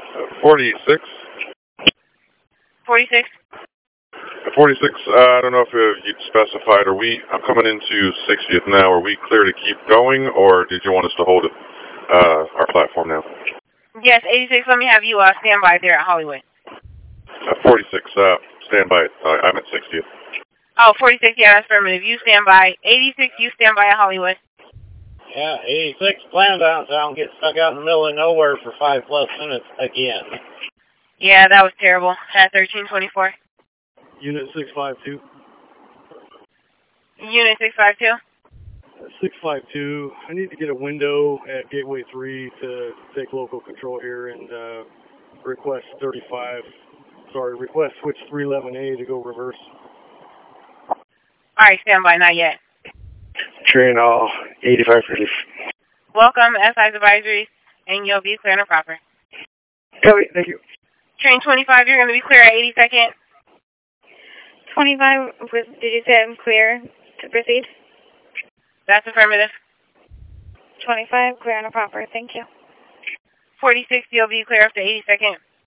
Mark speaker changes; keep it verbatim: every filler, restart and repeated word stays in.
Speaker 1: forty-six.
Speaker 2: forty-six.
Speaker 1: forty-six, uh, I don't know if uh, you'd specified, are we, I'm coming into sixtieth now, are we clear to keep going, or did you want us to hold it, uh, our platform now?
Speaker 2: Yes, eighty-six, let me have you uh, stand by there at Hollywood.
Speaker 1: Uh, forty-six, uh, stand by, uh, I'm at sixtieth.
Speaker 2: Oh, forty-six, yeah, that's affirmative. You stand by. eighty-six, you stand by at Hollywood.
Speaker 3: Yeah, eighty-six, plan downtown, get stuck out in the middle of nowhere for five plus minutes again.
Speaker 2: Yeah, that was terrible. At thirteen twenty-four.
Speaker 4: Unit six five two.
Speaker 2: Unit six five two.
Speaker 4: six five two. I need to get a window at Gateway three to take local control here and uh, request thirty-five. Sorry, request switch three eleven A to go reverse.
Speaker 2: All right, stand by, not yet.
Speaker 5: Train all, eighty-five relief.
Speaker 2: Welcome, S I's advisories, and you'll be clear and proper.
Speaker 5: Copy, thank you.
Speaker 2: Train twenty-five, you're going to be clear at eighty-second.
Speaker 6: twenty-five, did you say I'm clear to proceed?
Speaker 2: That's affirmative.
Speaker 6: twenty-five, clear and proper, thank you.
Speaker 2: forty-six, you'll be clear up to eighty-second.